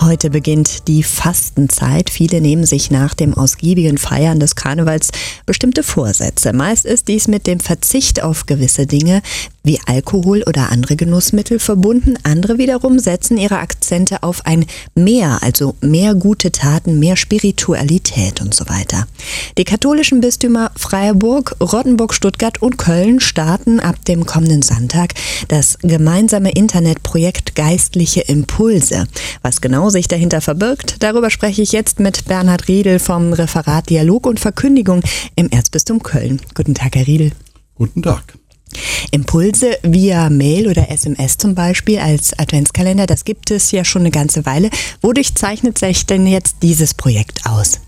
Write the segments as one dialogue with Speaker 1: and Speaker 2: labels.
Speaker 1: Heute beginnt die Fastenzeit. Viele nehmen sich nach dem ausgiebigen Feiern des Karnevals bestimmte Vorsätze. Meist ist dies mit dem Verzicht auf gewisse Dinge wie Alkohol oder andere Genussmittel verbunden. Andere wiederum setzen ihre Akzente auf ein Mehr, also mehr gute Taten, mehr Spiritualität und so weiter. Die katholischen Bistümer Freiburg, Rottenburg, Stuttgart und Köln starten ab dem kommenden Sonntag das gemeinsame Internetprojekt Geistliche Impulse. Was genau sich dahinter verbirgt, darüber spreche ich jetzt mit Bernhard Riedel vom Referat Dialog und Verkündigung im Erzbistum Köln. Guten Tag, Herr Riedel.
Speaker 2: Guten Tag.
Speaker 1: Impulse via Mail oder SMS zum Beispiel als Adventskalender, das gibt es ja schon eine ganze Weile. Wodurch zeichnet sich denn jetzt dieses Projekt aus?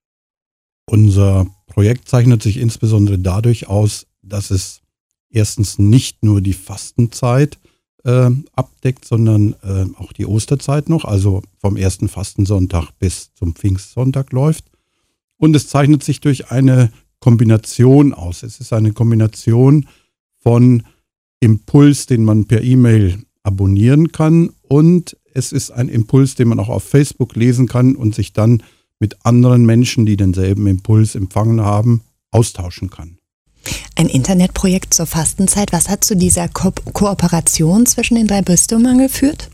Speaker 2: Unser Projekt zeichnet sich insbesondere dadurch aus, dass es erstens nicht nur die Fastenzeit abdeckt, sondern auch die Osterzeit noch, also vom ersten Fastensonntag bis zum Pfingstsonntag läuft. Und es zeichnet sich durch eine Kombination aus. Es ist eine Kombination von Impuls, den man per E-Mail abonnieren kann, und es ist ein Impuls, den man auch auf Facebook lesen kann und sich dann mit anderen Menschen, die denselben Impuls empfangen haben, austauschen kann.
Speaker 1: Ein Internetprojekt zur Fastenzeit. Was hat zu dieser Kooperation zwischen den drei Bistümern geführt?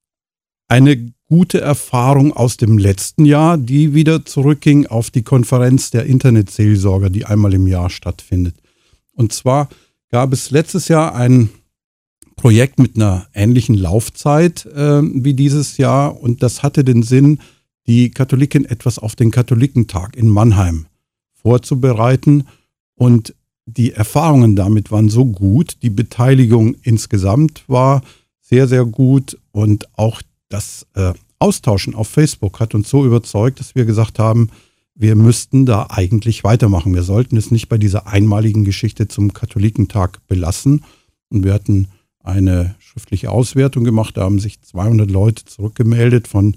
Speaker 2: Eine gute Erfahrung aus dem letzten Jahr, die wieder zurückging auf die Konferenz der Internetseelsorger, die einmal im Jahr stattfindet. Und zwar gab es letztes Jahr ein Projekt mit einer ähnlichen Laufzeit wie dieses Jahr, und das hatte den Sinn, die Katholiken etwas auf den Katholikentag in Mannheim vorzubereiten, und die Erfahrungen damit waren so gut, die Beteiligung insgesamt war sehr, sehr gut, und auch das Austauschen auf Facebook hat uns so überzeugt, dass wir gesagt haben, wir müssten da eigentlich weitermachen. Wir sollten es nicht bei dieser einmaligen Geschichte zum Katholikentag belassen. Und wir hatten eine schriftliche Auswertung gemacht, da haben sich 200 Leute zurückgemeldet von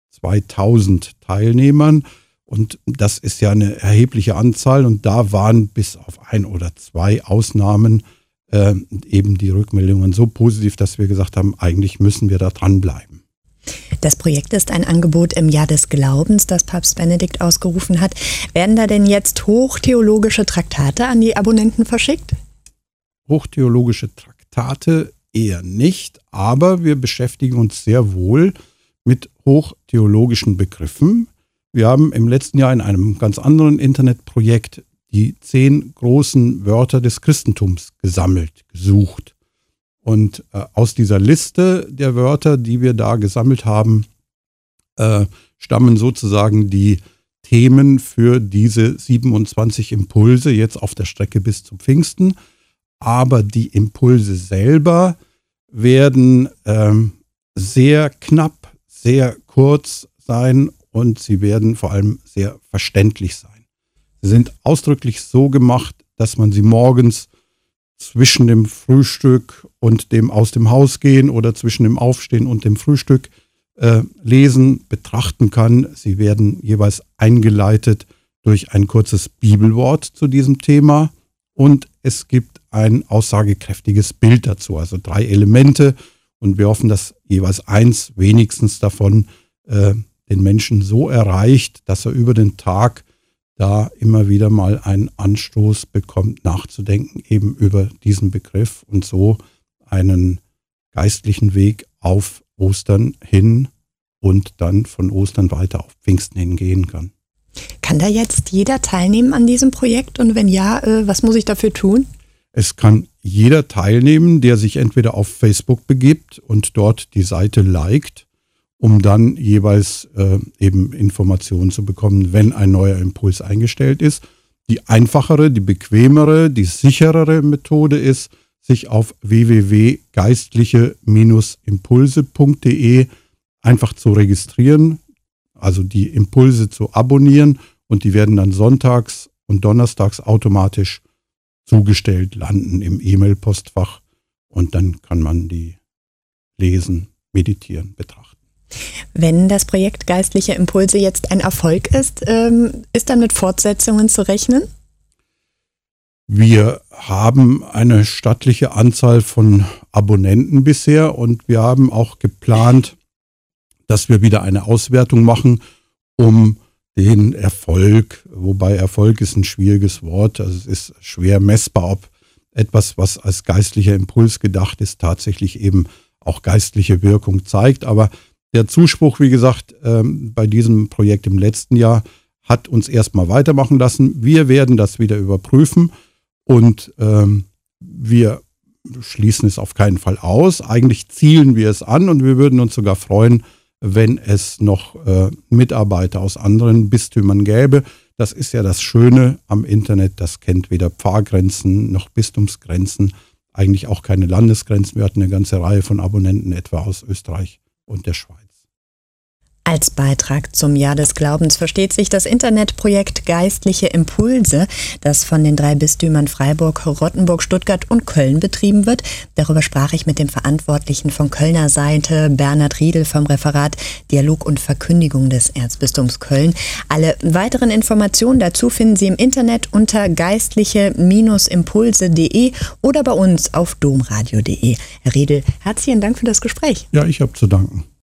Speaker 2: 2000 Teilnehmern. Und das ist ja eine erhebliche Anzahl, und da waren bis auf 1 oder 2 Ausnahmen eben die Rückmeldungen so positiv, dass wir gesagt haben, eigentlich müssen wir da dranbleiben.
Speaker 1: Das Projekt ist ein Angebot im Jahr des Glaubens, das Papst Benedikt ausgerufen hat. Werden da denn jetzt hochtheologische Traktate an die Abonnenten verschickt?
Speaker 2: Hochtheologische Traktate eher nicht, aber wir beschäftigen uns sehr wohl mit hochtheologischen Begriffen. Wir haben im letzten Jahr in einem ganz anderen Internetprojekt die 10 großen Wörter des Christentums gesucht. Und aus dieser Liste der Wörter, die wir da gesammelt haben, stammen sozusagen die Themen für diese 27 Impulse jetzt auf der Strecke bis zum Pfingsten. Aber die Impulse selber werden sehr knapp, sehr kurz sein, und sie werden vor allem sehr verständlich sein. Sie sind ausdrücklich so gemacht, dass man sie morgens zwischen dem Frühstück und dem Aus dem Haus gehen oder zwischen dem Aufstehen und dem Frühstück lesen, betrachten kann. Sie werden jeweils eingeleitet durch ein kurzes Bibelwort zu diesem Thema, und es gibt ein aussagekräftiges Bild dazu, also 3 Elemente, und wir hoffen, dass jeweils eins wenigstens davon den Menschen so erreicht, dass er über den Tag da immer wieder mal einen Anstoß bekommt, nachzudenken eben über diesen Begriff und so einen geistlichen Weg auf Ostern hin und dann von Ostern weiter auf Pfingsten hingehen kann.
Speaker 1: Kann da jetzt jeder teilnehmen an diesem Projekt, und wenn ja, was muss ich dafür tun?
Speaker 2: Es kann jeder teilnehmen, der sich entweder auf Facebook begibt und dort die Seite liked, um dann jeweils eben Informationen zu bekommen, wenn ein neuer Impuls eingestellt ist. Die einfachere, die bequemere, die sicherere Methode ist, sich auf www.geistliche-impulse.de einfach zu registrieren, also die Impulse zu abonnieren, und die werden dann sonntags und donnerstags automatisch zugestellt, landen im E-Mail-Postfach, und dann kann man die lesen, meditieren, betrachten.
Speaker 1: Wenn das Projekt Geistliche Impulse jetzt ein Erfolg ist, ist dann mit Fortsetzungen zu rechnen?
Speaker 2: Wir haben eine stattliche Anzahl von Abonnenten bisher, und wir haben auch geplant, dass wir wieder eine Auswertung machen, um den Erfolg, wobei Erfolg ist ein schwieriges Wort, also es ist schwer messbar, ob etwas, was als geistlicher Impuls gedacht ist, tatsächlich eben auch geistliche Wirkung zeigt. Aber der Zuspruch, wie gesagt, bei diesem Projekt im letzten Jahr hat uns erstmal weitermachen lassen. Wir werden das wieder überprüfen und wir schließen es auf keinen Fall aus. Eigentlich zielen wir es an und wir würden uns sogar freuen, wenn es noch Mitarbeiter aus anderen Bistümern gäbe. Das ist ja das Schöne am Internet, das kennt weder Pfarrgrenzen noch Bistumsgrenzen, eigentlich auch keine Landesgrenzen. Wir hatten eine ganze Reihe von Abonnenten, etwa aus Österreich und der Schweiz.
Speaker 1: Als Beitrag zum Jahr des Glaubens versteht sich das Internetprojekt Geistliche Impulse, das von den 3 Bistümern Freiburg, Rottenburg, Stuttgart und Köln betrieben wird. Darüber sprach ich mit dem Verantwortlichen von Kölner Seite, Bernhard Riedel vom Referat Dialog und Verkündigung des Erzbistums Köln. Alle weiteren Informationen dazu finden Sie im Internet unter geistliche-impulse.de oder bei uns auf domradio.de. Herr Riedel, herzlichen Dank für das Gespräch.
Speaker 2: Ja, ich habe zu danken.